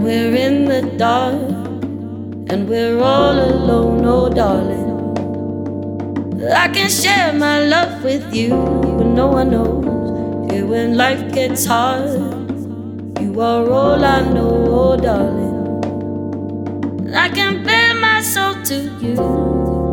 we're in the dark and we're all alone, oh darling, I can share my love with you when no one knows. Here when life gets hard, you are all I know, oh darling, I can bare my soul to you.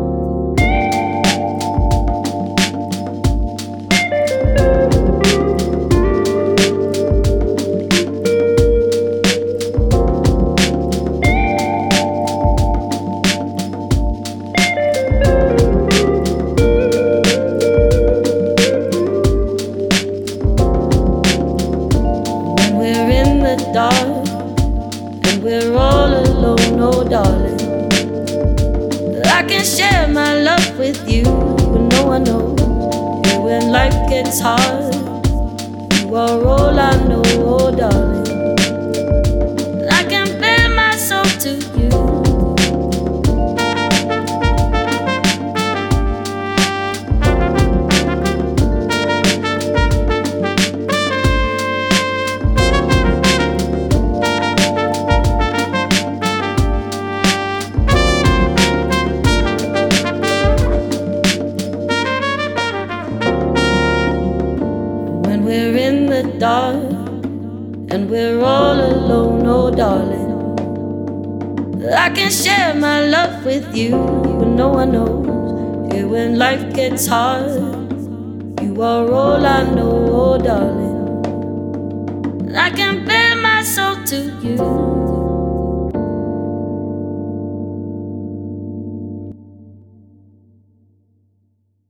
Dark, and we're all alone, oh darling, I can share my love with you when no one knows. Here when life gets hard, you are all I know, oh darling, I can bare my soul to you. We're in the dark and we're all alone, oh darling, I can share my love with you when no one knows. Here when life gets hard, you are all I know, oh darling, I can bare my soul to you.